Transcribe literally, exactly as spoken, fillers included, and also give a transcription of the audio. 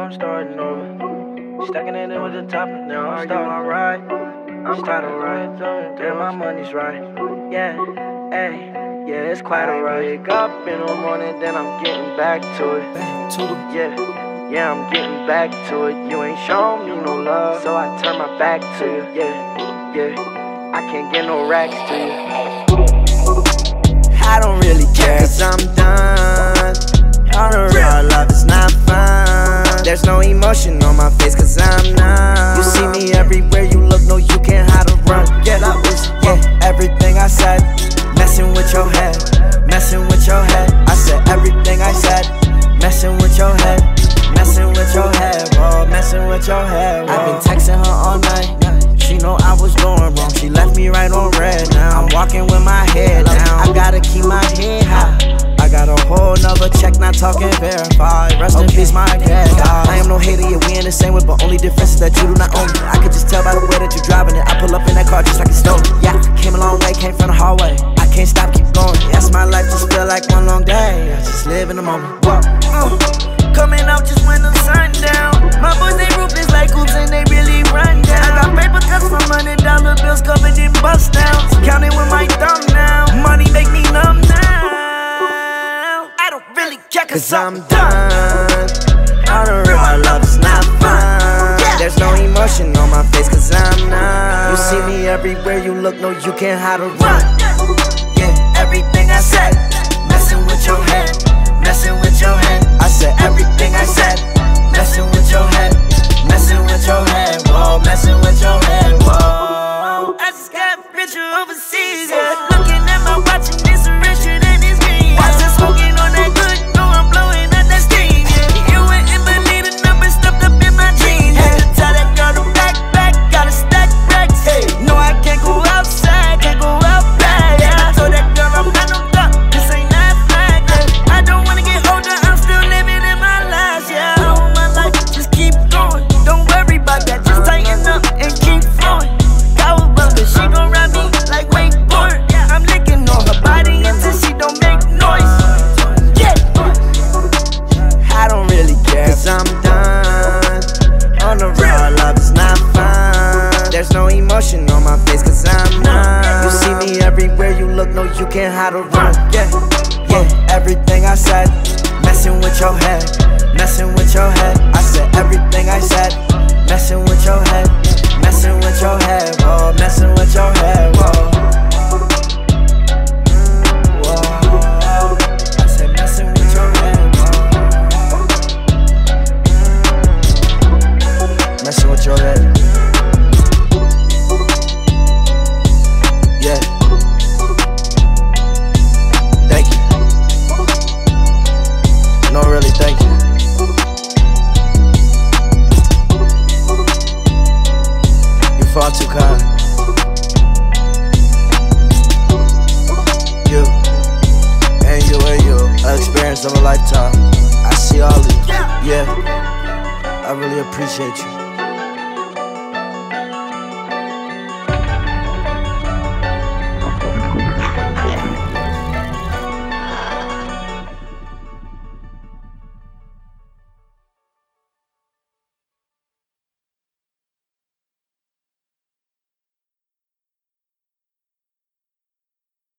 I'm starting over. Stacking it in with the top, and now I'm starting alright. I'm quite alright. Damn, my money's right. Yeah, hey, yeah, it's quite alright. Wake up in the morning, then I'm getting back to it. Back to it. Yeah, yeah, I'm getting back to it. You ain't shown me no love, so I turn my back to you. Yeah, yeah, I can't get no racks to you. I don't really care, cause I'm done. On the real, love is not fun. There's no emotion on my face, cause I'm numb. You see me everywhere you look, no, you can't hide or run. Get up, yeah, everything I said. Messing with your head, messing with your head. I said everything I said. Messing with your head, messing with your head, whoa, messing with your head, whoa. I've been texting her all night. She know I was going wrong. She left me right on red now. I'm walking with my head down. I gotta keep my head high. I got a whole nother check, not talking verified. Rest in peace, my dad. I am no hater, yeah, we in the same way, but only difference is that you do not own me. I could just tell by the way that you're driving it. I pull up in that car just like it's stolen. Yeah, came a long way, came from the hallway. I can't stop, keep going. Yes, my life just feel like one long day. I just live in the moment. Whoa. Uh, coming out just when the sun down. My boys, they ruthless like hoops and they really run down. I got paper cuts from hundred dollar bills covered in bust downs. Counting with my thumb now. Money make me numb now. I don't really care cause, cause I'm done. On the real, my love is not fun. Yeah. There's no emotion on my face cause I'm numb. You see me everywhere you look, no, you can't hide or run. Yeah, everything I said. Messing with your head, messing with your head. I said everything I said. Messing with your head, messing with your head, whoa, messing with your head, whoa. I just got richer overseas, yeah. Looking at my watch and it's richer than it's green. Watch it smoking on that good, no, I'm blowing out that steam, yeah. You wouldn't believe the numbers stuffed up in my jeans. Had to tell that girl to back, back, gotta stack racks. Hey, no, I can't go outside, can't go out back, yeah. I told that girl I'm not no duck, this ain't that flag, yeah. I don't wanna get older, I'm still living in my life, yeah. All my life, just keep going, don't worry about that, just tighten up and keep flowing. Cowabunga, she gon' ride me like wakeboard. I'm licking on her body until she don't make noise. Yeah, I don't really care cause I'm done. On the real, love is not fun. There's no emotion on my face cause I'm numb. You see me everywhere you look, no, you can't hide or run. Yeah, yeah, everything I said. Messing with your head, messing with your head. I said everything I said. Messing with your head, messing with your head, whoa, messing with your head, whoa. Whoa, I said messing with your head, whoa. Messing with your head. Yeah. Thank you. No, really, thank you. Far too kind. You and you and you, an experience of a lifetime. I see all of you. Yeah, I really appreciate you.